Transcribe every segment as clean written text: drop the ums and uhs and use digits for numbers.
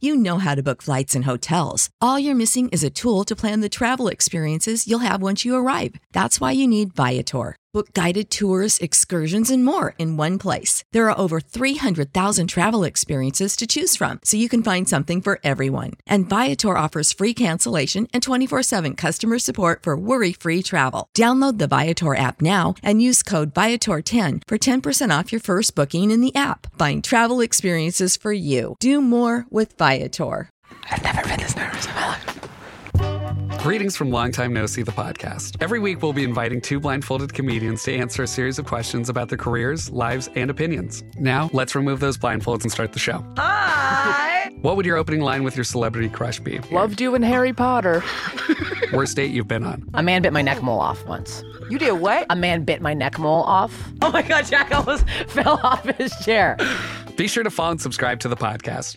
You know how to book flights and hotels. All you're missing is a tool to plan the travel experiences you'll have once you arrive. That's why you need Viator. Book guided tours, excursions, and more in one place. There are over 300,000 travel experiences to choose from, so you can find something for everyone. And Viator offers free cancellation and 24/7 customer support for worry-free travel. Download the Viator app now and use code Viator10 for 10% off your first booking in the app. Find travel experiences for you. Do more with Viator. I've never been this nervous in my life. Greetings from Long Time No See, the podcast. Every week, we'll be inviting two blindfolded comedians to answer a series of questions about their careers, lives, and opinions. Now, let's remove those blindfolds and start the show. Hi! What would your opening line with your celebrity crush be? Loved you in Harry Potter. Worst date you've been on? A man bit my neck mole off once. You did what? A man bit my neck mole off. Oh my God, Jack almost fell off his chair. Be sure to follow and subscribe to the podcast.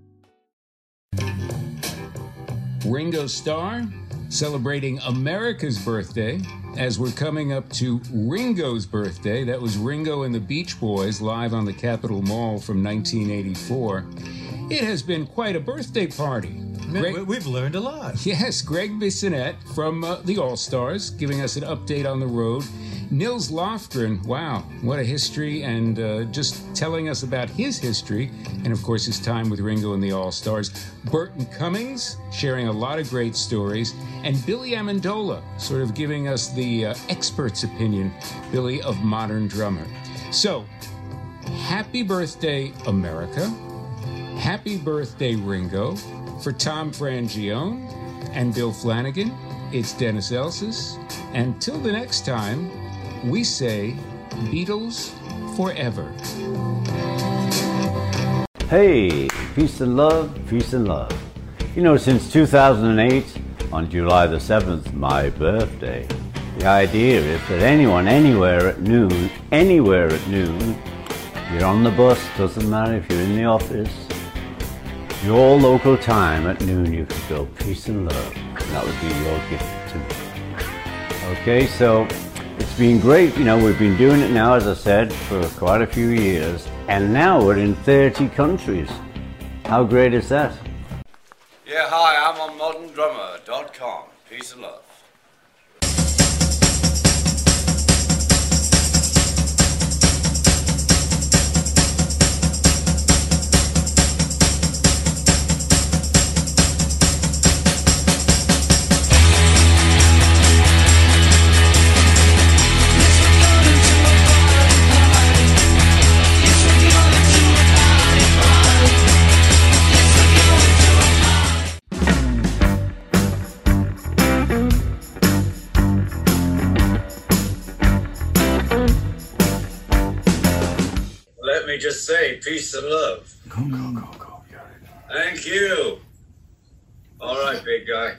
Ringo Starr celebrating America's birthday as we're coming up to Ringo's birthday. That was Ringo and the Beach Boys live on the Capitol Mall from 1984. It has been quite a birthday party. We've learned a lot. Yes, Greg Bissonette from the All-Stars giving us an update on the road. Nils Lofgren, wow, what a history, and just telling us about his history, and of course his time with Ringo and the All-Stars. Burton Cummings sharing a lot of great stories, and Billy Amendola sort of giving us the expert's opinion, Billy of Modern Drummer. So, happy birthday, America. Happy birthday, Ringo. For Tom Frangione and Bill Flanagan, it's Dennis Elsas. Until the next time, we say Beatles forever. Hey, peace and love, peace and love. You know, since 2008, on July the 7th, my birthday, the idea is that anyone, anywhere at noon, you're on the bus, doesn't matter if you're in the office, your local time at noon, you could go peace and love. And that would be your gift to me. Okay, so it's been great. You know, we've been doing it now, as I said, for quite a few years. And now we're in 30 countries. How great is that? Yeah, hi, I'm on moderndrummer.com. Peace and love. Let me just say peace and love. Go. Thank you. All right, big guy.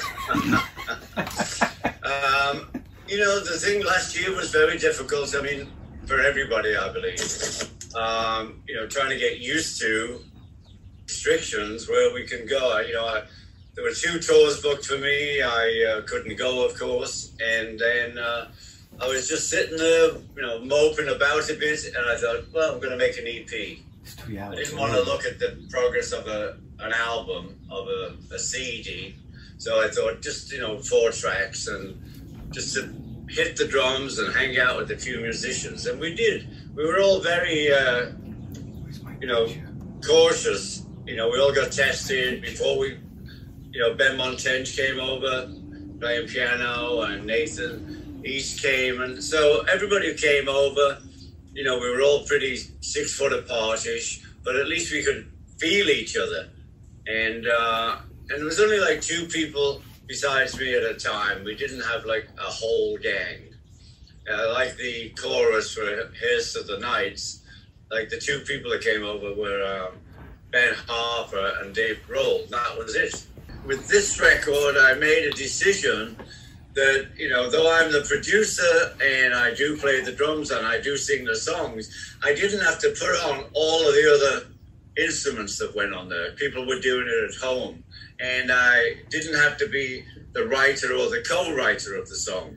You know, the thing last year was very difficult. I mean, for everybody, I believe. You know, trying to get used to restrictions where we can go. You know, there were 2 tours booked for me. I couldn't go, of course. And then I was just sitting there, you know, moping about a bit. And I thought, well, I'm going to make an EP. I didn't want to look at the progress of an album, of a CD. So I thought just, you know, 4 tracks and just to hit the drums and hang out with a few musicians. And we did. We were all very, you know, cautious. You know, we all got tested before we, you know, Ben Montench came over playing piano and Nathan East came. And so everybody who came over, you know, we were all pretty 6 foot apart-ish, but at least we could feel each other. And there was only like 2 people besides me at a time. We didn't have like a whole gang. Like the chorus for Here's to the Nights, like the 2 people that came over were Ben Harper and Dave Grohl. That was it. With this record, I made a decision that, you know, though I'm the producer and I do play the drums and I do sing the songs, I didn't have to put on all of the other instruments that went on there. People were doing it at home. And I didn't have to be the writer or the co-writer of the song.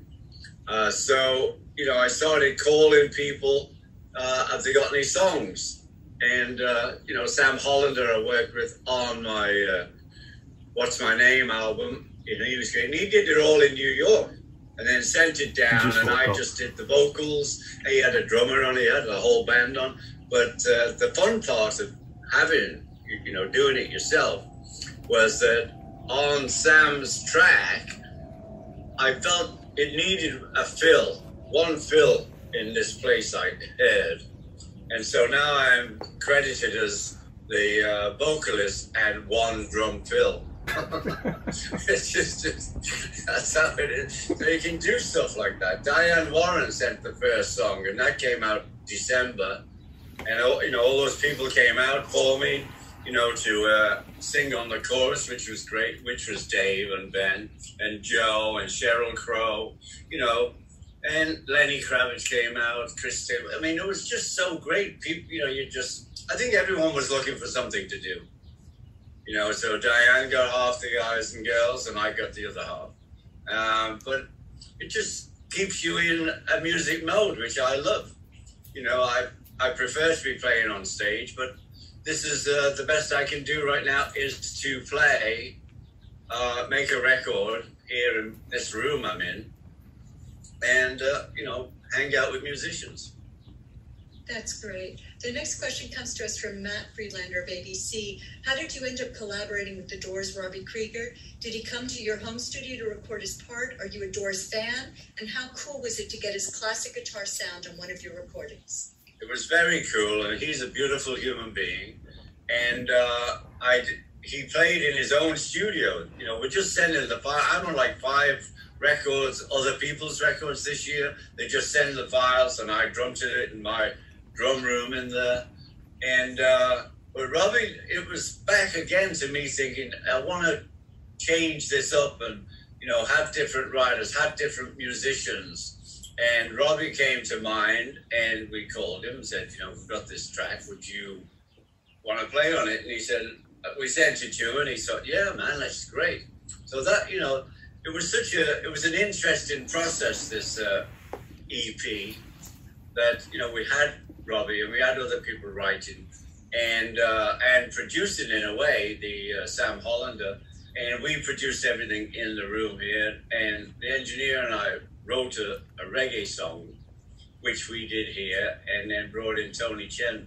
So, you know, I started calling people, have they got any songs? And, you know, Sam Hollander I worked with on my What's My Name album. You know, he was great. And he did it all in New York and then sent it down, and I just did the vocals. He had a drummer on, he had a whole band on. But the fun part of having, you know, doing it yourself was that on Sam's track, I felt it needed one fill in this place I heard. And so now I'm credited as the vocalist and one drum fill. It's just that's how it is. So you can do stuff like that. Diane Warren sent the first song, and that came out December. And you know, all those people came out for me, you know, to sing on the chorus, which was great. Which was Dave and Ben and Joe and Sheryl Crow, you know, and Lenny Kravitz came out. Chris Taylor. I mean, it was just so great. People, you know, I think everyone was looking for something to do. You know, so Diane got half the guys and girls, and I got the other half. But it just keeps you in a music mode, which I love. You know, I prefer to be playing on stage, but this is the best I can do right now is to play, make a record here in this room I'm in, and, you know, hang out with musicians. That's great. The next question comes to us from Matt Friedlander of ABC. How did you end up collaborating with the Doors' Robbie Krieger? Did he come to your home studio to record his part? Are you a Doors fan? And how cool was it to get his classic guitar sound on one of your recordings? It was very cool, and he's a beautiful human being. And he played in his own studio. You know, we're just sending the file. I'm on like 5 records, other people's records this year. They just send the files, and I drum to it in my drum room in there. And but Robbie, it was back again to me thinking, I want to change this up and, you know, have different writers, have different musicians. And Robbie came to mind, and we called him and said, you know, we've got this track, would you want to play on it? And he said, we sent it to him, and he thought, yeah, man, that's great. So that, you know, it was an interesting process, this EP, that, you know, we had Robbie and we had other people writing and producing in a way, the Sam Hollander, and we produced everything in the room here, and the engineer and I wrote a reggae song, which we did here, and then brought in Tony Chen,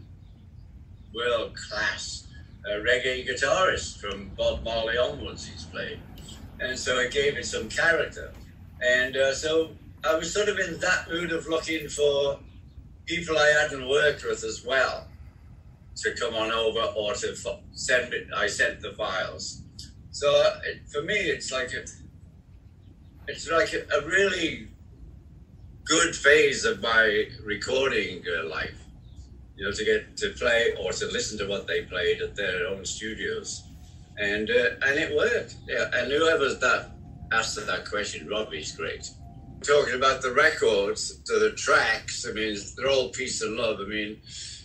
world-class reggae guitarist from Bob Marley onwards he's played. And so it gave it some character. And so I was sort of in that mood of looking for people I hadn't worked with as well to come on over or to send it. I sent the files. So for me, it's like a really good phase of my recording life, you know, to get to play or to listen to what they played at their own studios. And it worked. Yeah, and whoever's asked that question, Robbie's great. Talking about the records, to the tracks, I mean, they're all peace and love. I mean,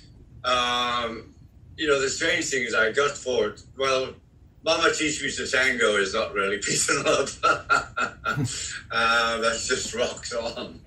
you know, the strange thing is I got for it, well, Mama Teach Me to Tango is not really peace and love. That's just rocked on.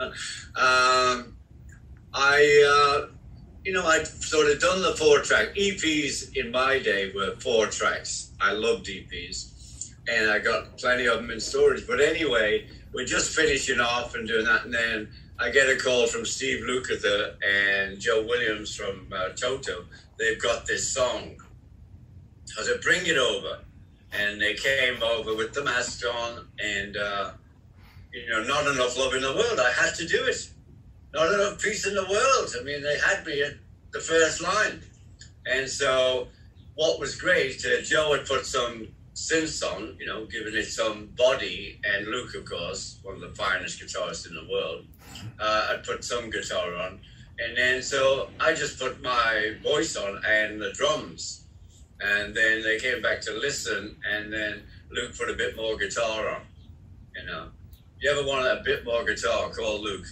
You know, I'd sort of done the 4-track. EPs in my day were 4 tracks. I loved EPs, and I got plenty of them in storage. But anyway, we're just finishing off and doing that, and then I get a call from Steve Lukather and Joe Williams from Toto. They've got this song. I said, bring it over. And they came over with the mask on, and, you know, not enough love in the world. I had to do it. Not enough peace in the world. I mean, they had me at the first line. And so what was great, Joe had put some synths on, you know, giving it some body, and Luke, of course, one of the finest guitarists in the world, had put some guitar on. And then so I just put my voice on and the drums. And then they came back to listen, and then Luke put a bit more guitar on, you know. You ever want a bit more guitar, call Luke.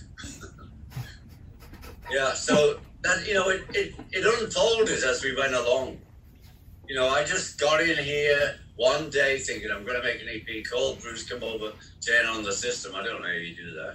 Yeah, so that, you know, it unfolded as we went along. You know, I just got in here one day thinking I'm going to make an EP, called Bruce, come over, turn on the system. I don't know how you do that.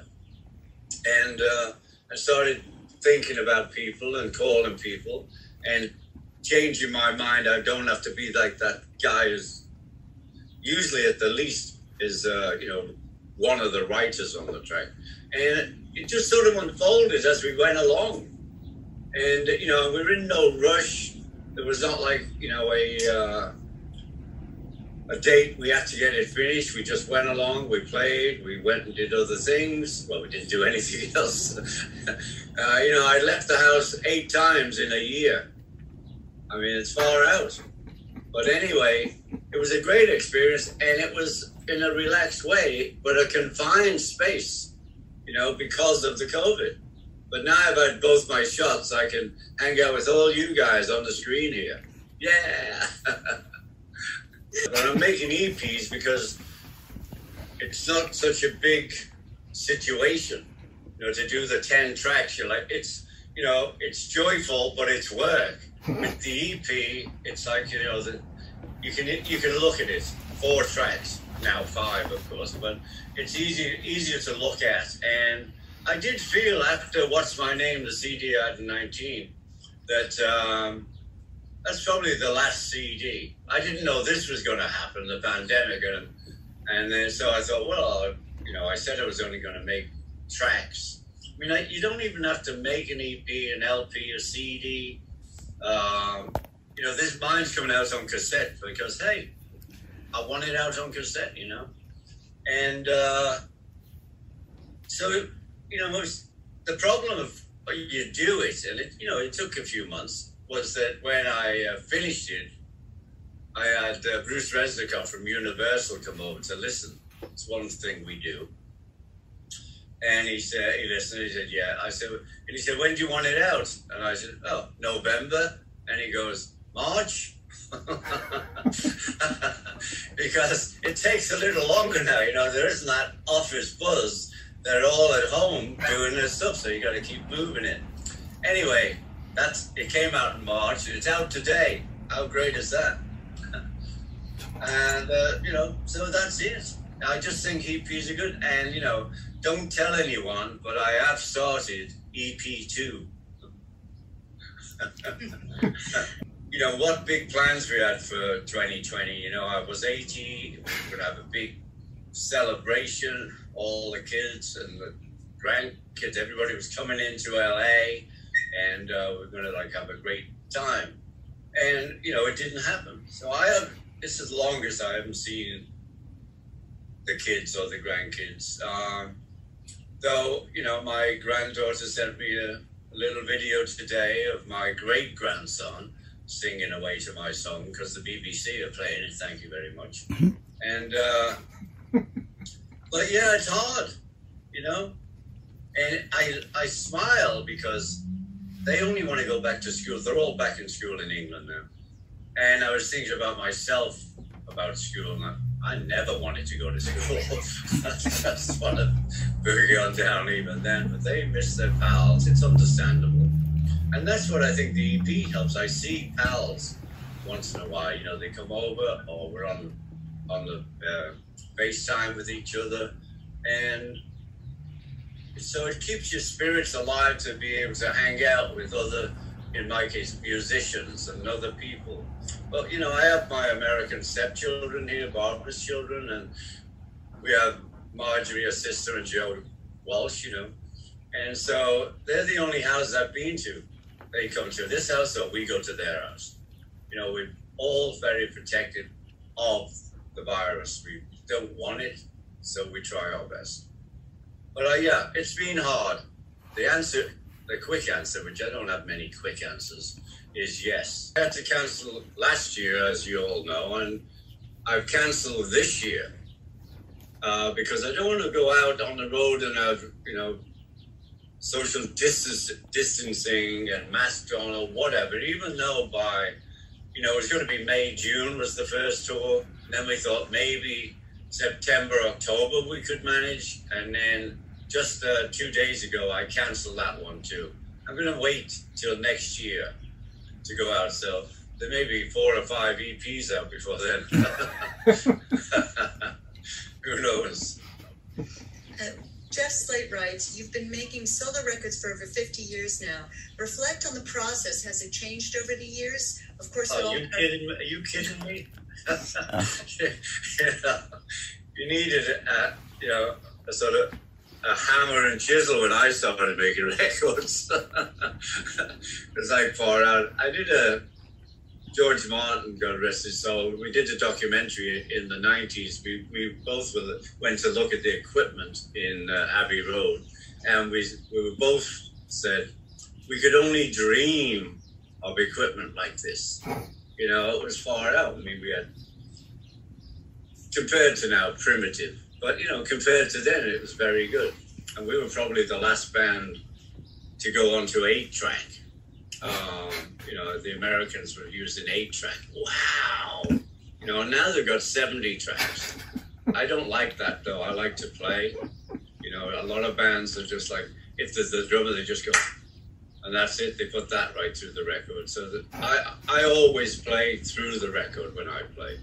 And I started thinking about people and calling people. And changing my mind. I don't have to be like that guy who's usually at the least is, you know, one of the writers on the track. And it just sort of unfolded as we went along. And, you know, we were in no rush. There was not like, you know, a date, we had to get it finished. We just went along, we played, we went and did other things. Well, we didn't do anything else. You know, I left the house 8 times in a year. I mean, it's far out. But anyway, it was a great experience, and it was in a relaxed way, but a confined space, you know, because of the COVID. But now I've had both my shots, I can hang out with all you guys on the screen here. Yeah! But I'm making EPs because it's not such a big situation, you know, to do the 10 tracks. You're like, it's, you know, it's joyful, but it's work. With the EP, it's like, you know, you can look at it, 4 tracks, now 5, of course, but it's easier to look at. And I did feel after What's My Name, the CD I had in 19, that that's probably the last CD. I didn't know this was going to happen, the pandemic, and then so I thought, well, you know, I said I was only going to make tracks. I mean, you don't even have to make an EP, an LP, a CD. You know, mine's coming out on cassette because, hey, I want it out on cassette, you know. And so, you know, the problem of you do it, and it, you know, it took a few months, was that when I finished it, I had Bruce Resnickoff from Universal come over to listen. It's one thing we do. And he said, he listened, he said, yeah. I said, and he said, when do you want it out? And I said, oh, November. And he goes, March? Because it takes a little longer now, you know, there isn't that office buzz. They're all at home doing their stuff, so you got to keep moving it. Anyway, it came out in March, and it's out today. How great is that? And, you know, so that's it. I just think EPs are good. And, you know, don't tell anyone, but I have started EP2. You know, what big plans we had for 2020. You know, I was 80, we were going to have a big celebration. All the kids and the grandkids, everybody was coming into LA, and we're going to, like, have a great time. And, you know, it didn't happen. So this is the longest I haven't seen the kids or the grandkids. Though, you know, my granddaughter sent me a little video today of my great-grandson singing away to my song, because the BBC are playing it, thank you very much. And, but yeah, it's hard, you know? And I smile because they only want to go back to school. They're all back in school in England now. And I was thinking about myself, about school, and I never wanted to go to school. I just want to boogie on down even then, but they miss their pals. It's understandable. And that's what I think the EP helps. I see pals once in a while, you know, they come over, or we're on the FaceTime with each other. And so it keeps your spirits alive to be able to hang out with other, in my case, musicians and other people. But, you know, I have my American stepchildren here, Barbara's children, and we have Marjorie, her sister, and Joe Walsh, you know. And so they're the only houses I've been to. They come to this house, or we go to their house. You know, we're all very protected of the virus. We don't want it, so we try our best. But yeah, it's been hard. The quick answer, which I don't have many quick answers, is yes. I had to cancel last year, as you all know, and I've canceled this year because I don't want to go out on the road and have, you know, social distancing and masked on or whatever, even though by, you know, it was going to be May, June was the first tour. And then we thought maybe September, October we could manage. And then just 2 days ago, I canceled that one too. I'm going to wait till next year to go out. So there may be 4 or 5 EPs out before then. Who knows? Jeff Slate writes, you've been making solo records for over 50 years now. Reflect on the process. Has it changed over the years? Of course, Are you kidding me? You needed a sort of a hammer and chisel when I started making records. It's like far out. I did George Martin, God rest his soul. We did a documentary in the 90s. We both went to look at the equipment in Abbey Road, and we both said we could only dream of equipment like this. You know, it was far out. I mean, we had, compared to now, primitive, but you know, compared to then, it was very good. And we were probably the last band to go onto 8-track. You know, the Americans were using 8-track. Wow! You know, now they've got 70 tracks. I don't like that, though. I like to play. You know, a lot of bands are just like, if there's the drummer, they just go, and that's it. They put that right through the record. So that I always play through the record when I play.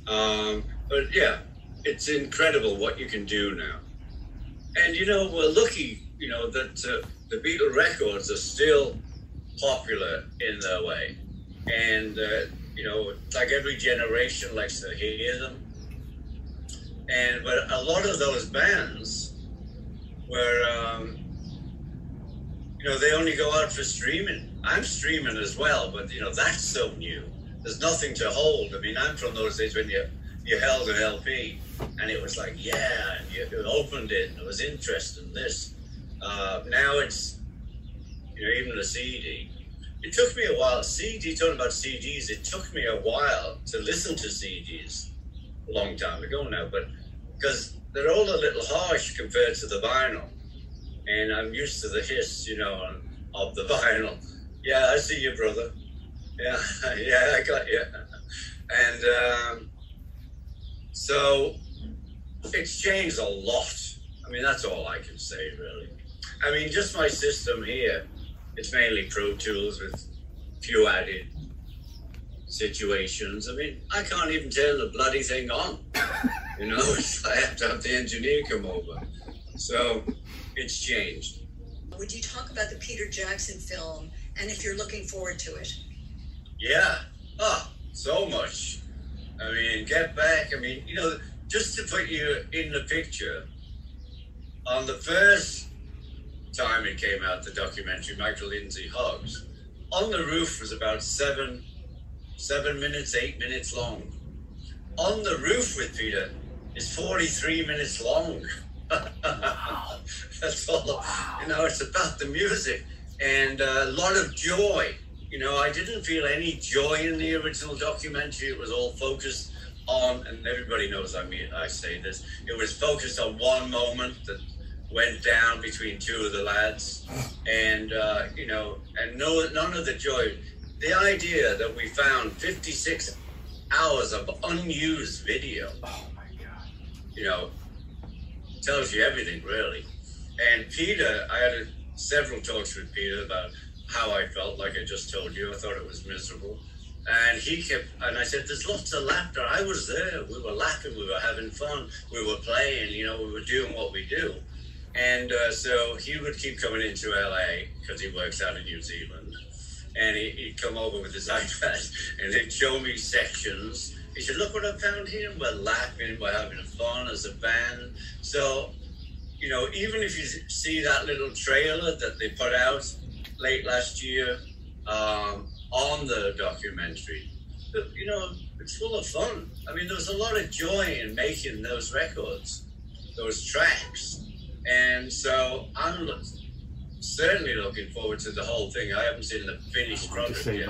But yeah, it's incredible what you can do now. And, you know, we're lucky, you know, that the Beatle records are still popular in their way. And, you know, like every generation likes to hear them. But a lot of those bands were, you know, they only go out for streaming. I'm streaming as well, but, you know, that's so new. There's nothing to hold. I mean, I'm from those days when you held an LP and it was like, yeah, you opened it and it was interesting, this. Now it's, you know, even the CD. It took me a while, talking about CDs, it took me a while to listen to CDs a long time ago now, but because they're all a little harsh compared to the vinyl. And I'm used to the hiss, you know, of the vinyl. Yeah, I see you, brother. Yeah, yeah, I got you. And so it's changed a lot. I mean, that's all I can say, really. I mean, just my system here, it's mainly Pro Tools with a few added situations. I mean, I can't even turn the bloody thing on. You know, I have to have the engineer come over. So it's changed. Would you talk about the Peter Jackson film and if you're looking forward to it? Yeah. Oh, so much. I mean, Get Back. I mean, you know, just to put you in the picture, on the first time it came out, the documentary, Michael Lindsay Hughes, On the Roof was about 8 minutes long. On the Roof with Peter is 43 minutes long. That's all. You know, it's about the music and a lot of joy. You know, I didn't feel any joy in the original documentary. It was all focused on, and everybody knows I say this, it was focused on one moment that went down between two of the lads, and you know, and none of the joy. The idea that we found 56 hours of unused video. Oh my God! You know, tells you everything really. And Peter, I had several talks with Peter about how I felt, like I just told you. I thought it was miserable, and he kept. And I said, "There's lots of laughter. I was there. We were laughing. We were having fun. We were playing. You know, we were doing what we do." And so he would keep coming into LA because he works out in New Zealand. And he'd come over with his iPad and he'd show me sections. He said, look what I found here. We're laughing, we're having fun as a band. So, you know, even if you see that little trailer that they put out late last year on the documentary, you know, it's full of fun. I mean, there was a lot of joy in making those records, those tracks. And so I'm certainly looking forward to the whole thing. I haven't seen the finished product yet.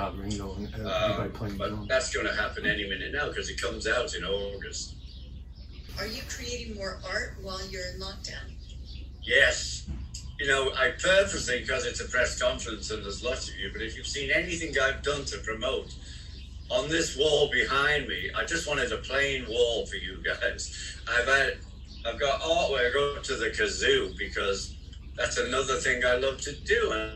But that's going to happen any minute now because it comes out in August. Are you creating more art while you're in lockdown? Yes. You know, I purposely, because it's a press conference and there's lots of you, but if you've seen anything I've done to promote, on this wall behind me, I just wanted a plain wall for you guys. I've got artwork up to the kazoo because that's another thing I love to do. And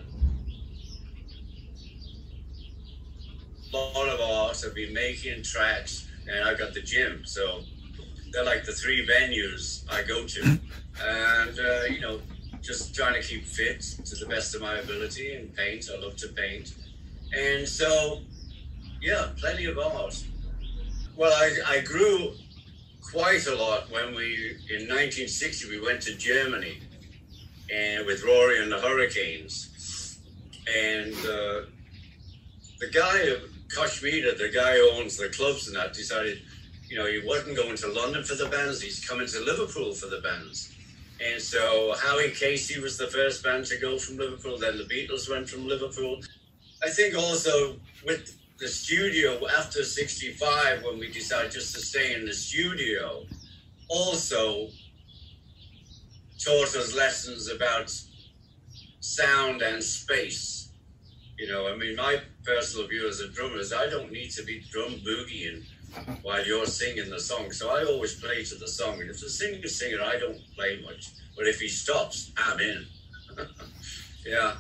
a lot of art, I've been making tracks, and I got the gym. So they're like the three venues I go to. And, you know, just trying to keep fit to the best of my ability and paint. I love to paint. And so, yeah, plenty of art. Well, I grew quite a lot when in 1960, we went to Germany and with Rory and the Hurricanes. And the guy, Kashmir, the guy who owns the clubs and that, decided, you know, he wasn't going to London for the bands, he's coming to Liverpool for the bands. And so Howie Casey was the first band to go from Liverpool, then the Beatles went from Liverpool. I think also with the studio after 65, when we decided just to stay in the studio, also taught us lessons about sound and space. You know, I mean, my personal view as a drummer is I don't need to be drum boogieing while you're singing the song. So I always play to the song. And if the singer's singing, I don't play much. But if he stops, I'm in. Yeah.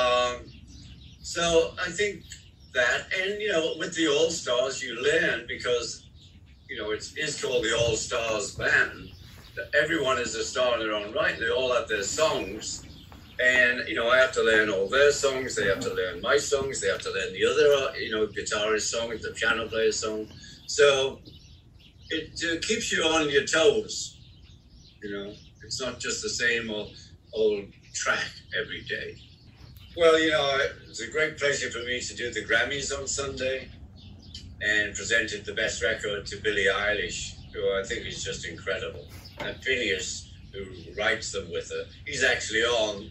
So I think that, and, you know, with the All-Stars, you learn because, you know, it's called the All-Stars Band. Everyone is a star in their own right. They all have their songs. And, you know, I have to learn all their songs. They have to learn my songs. They have to learn the other, you know, guitarist song, the piano player song. So it keeps you on your toes, you know. It's not just the same old track every day. Well, you know, it's a great pleasure for me to do the Grammys on Sunday and presented the best record to Billie Eilish, who I think is just incredible. And Phineas, who writes them with her, he's actually on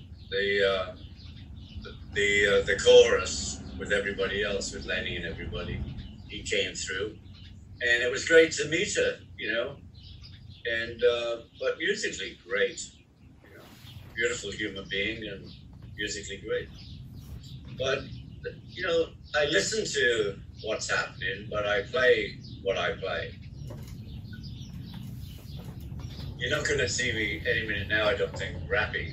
the chorus with everybody else, with Lenny and everybody. He came through, and it was great to meet her, you know. And but musically great, you know, beautiful human being and musically great. But you know, I listen to what's happening, but I play what I play. You're not going to see me any minute now, I don't think, rapping.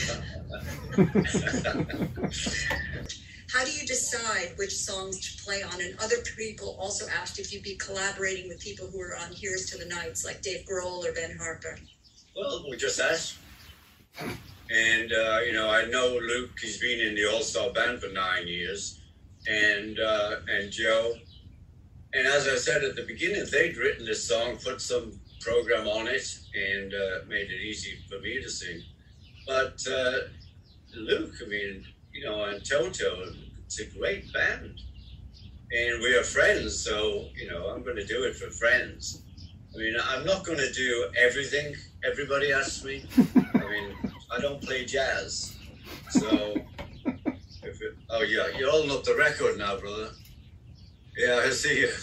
How do you decide which songs to play on? And other people also asked if you'd be collaborating with people who are on Here's to the Nights, like Dave Grohl or Ben Harper. Well, we just asked. And, you know, I know Luke, he's been in the All-Star Band for 9 years, and Joe. And as I said at the beginning, they'd written this song, put some program on it, and made it easy for me to sing. But Luke, I mean, you know, and Toto, it's a great band. And we are friends, so, you know, I'm going to do it for friends. I mean, I'm not going to do everything everybody asks me. I mean, I don't play jazz. So, oh yeah, you're holding up the record now, brother. Yeah, I see you.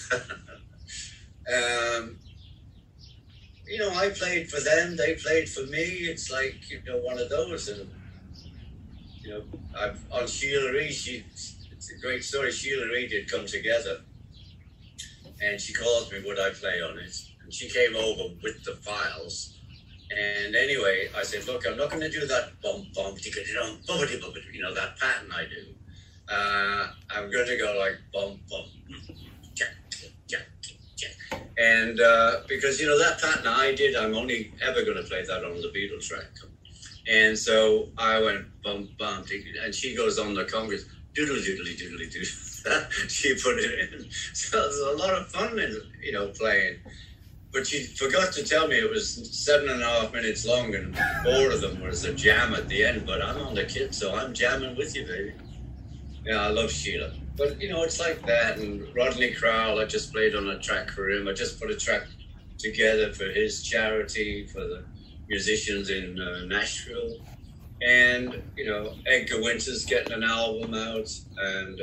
You know, I played for them, they played for me. It's like, you know, one of those. And, you know, on Sheila Reid, it's a great story. Sheila Reid had come together, and she called me, would I play on it? And she came over with the files. And anyway, I said, look, I'm not going to do that bump, you know, that pattern I do. I'm going to go like bump, bump, jack, jack, jack. And because, you know, that pattern I did, I'm only ever going to play that on the Beatles track. And so I went bump, bump, and she goes on the congas, doodle, doodly, doodly, doodle. She put it in. So there's a lot of fun in, you know, playing. But she forgot to tell me it was 7.5 minutes long, and 4 of them was a jam at the end. But I'm on the kit, so I'm jamming with you, baby. Yeah, I love Sheila. But, you know, it's like that. And Rodney Crowell, I just played on a track for him. I just put a track together for his charity, for the musicians in Nashville. And, you know, Edgar Winter's getting an album out. And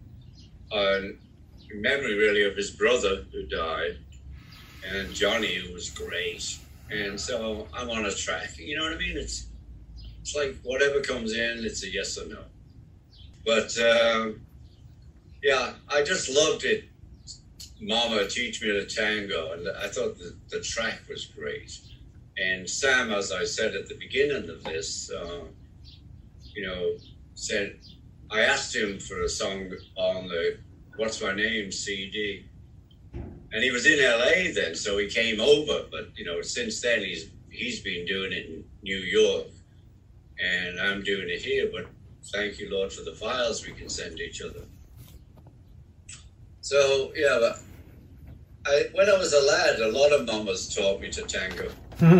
in memory, really, of his brother who died. And Johnny, who was great. And so I'm on a track. You know what I mean? It's like whatever comes in, it's a yes or no. But, yeah, I just loved it. Mama, Teach Me to Tango. And I thought the track was great. And Sam, as I said at the beginning of this, you know, said, I asked him for a song on the What's My Name CD. And he was in LA then, so he came over. But, you know, since then, he's been doing it in New York. And I'm doing it here, but thank you, Lord, for the files we can send each other. So, yeah, but when I was a lad, a lot of mamas taught me to tango.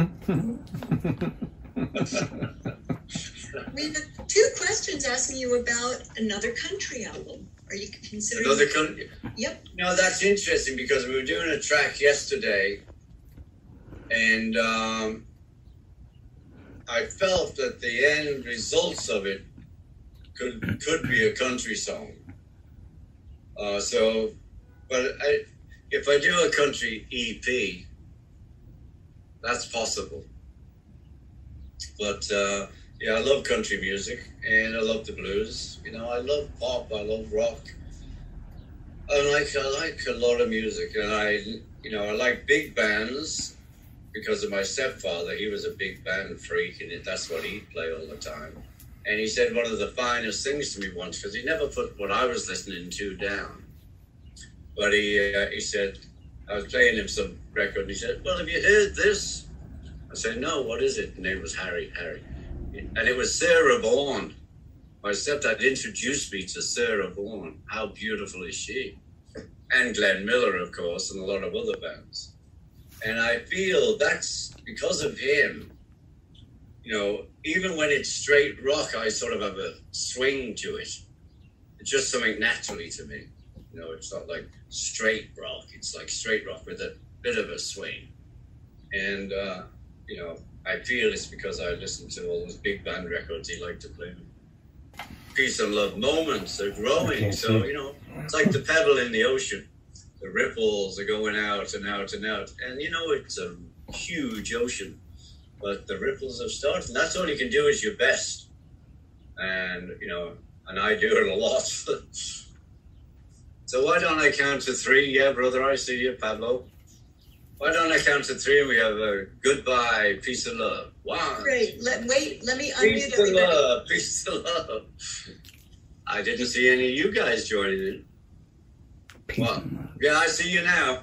We have 2 questions asking you about Another Country album. Are you considering... Another Country? Yep. No, that's interesting because we were doing a track yesterday, and I felt that the end results of it could be a country song. If I do a country EP, that's possible. But yeah, I love country music and I love the blues. You know, I love pop, I love rock. I like a lot of music, and I like big bands because of my stepfather. He was a big band freak, and that's what he'd play all the time. And he said one of the finest things to me once, because he never put what I was listening to down. But he said, I was playing him some record, and he said, well, have you heard this? I said, no, what is it? And it was Harry. And it was Sarah Vaughan. My stepdad introduced me to Sarah Vaughan. How beautiful is she? And Glenn Miller, of course, and a lot of other bands. And I feel that's because of him. You know, even when it's straight rock, I sort of have a swing to it. It's just something naturally to me. You know, it's not like straight rock. It's like straight rock with a bit of a swing. And, you know, I feel it's because I listen to all those big band records he liked to play. Peace and love moments are growing. So, you know, it's like the pebble in the ocean. The ripples are going out and out and out. And, you know, it's a huge ocean. But the ripples have started. And that's all you can do is your best. And, you know, and I do it a lot. So why don't I count to 3? Yeah, brother, I see you, Pablo. Why don't I count to 3 and we have a goodbye, peace and love. Wow. Great. Let me unmute Peace everybody. and love, peace and love. I didn't see any of you guys joining in. Well, yeah, I see you now.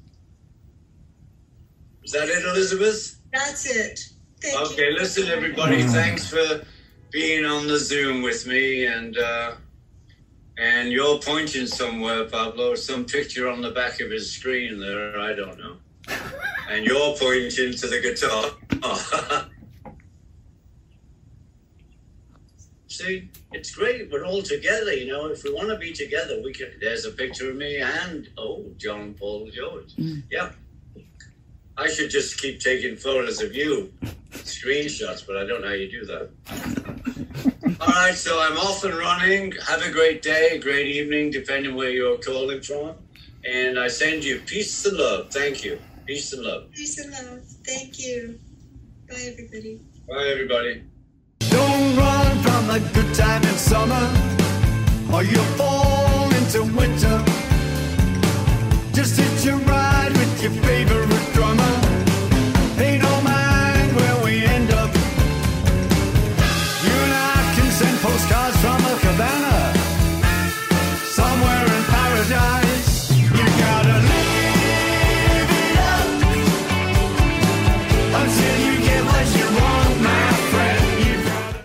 Is that it, Elizabeth? That's it. Thank you. Okay, listen, everybody. Thanks for being on the Zoom with me, and you're pointing somewhere, Pablo. Some picture on the back of his screen there. I don't know. And you're pointing to the guitar. See, it's great. We're all together, you know. If we want to be together, we can. There's a picture of me and, John Paul George. Yeah. I should just keep taking photos of you, screenshots, but I don't know how you do that. All right, so I'm off and running. Have a great day, a great evening, depending where you're calling from. And I send you peace and love. Thank you. Peace and love. Peace and love. Thank you. Bye, everybody. Bye, everybody. Don't run from the good time in summer, or you'll fall into winter. Just hitch a ride with your favorite drummer. They don't mind where we end up. You and I can send postcards from a cabana, somewhere in paradise. You gotta live it up until you get what you want, my friend. You gotta...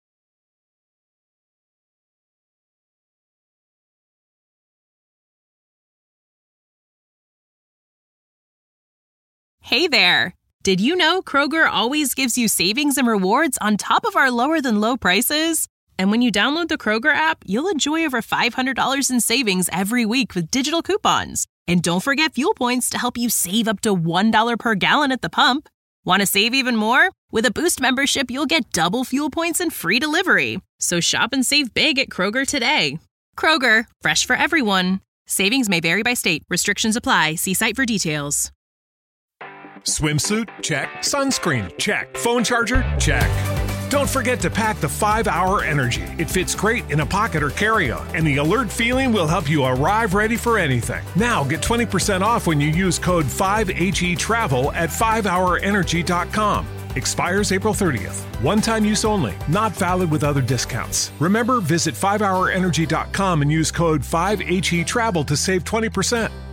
Hey there! Did you know Kroger always gives you savings and rewards on top of our lower-than-low prices? And when you download the Kroger app, you'll enjoy over $500 in savings every week with digital coupons. And don't forget fuel points to help you save up to $1 per gallon at the pump. Want to save even more? With a Boost membership, you'll get double fuel points and free delivery. So shop and save big at Kroger today. Kroger, fresh for everyone. Savings may vary by state. Restrictions apply. See site for details. Swimsuit? Check. Sunscreen? Check. Phone charger? Check. Don't forget to pack the 5-Hour Energy. It fits great in a pocket or carry-on, and the alert feeling will help you arrive ready for anything. Now get 20% off when you use code 5HETRAVEL at 5hourenergy.com. Expires April 30th. One-time use only. Not valid with other discounts. Remember, visit 5hourenergy.com and use code 5HETRAVEL to save 20%.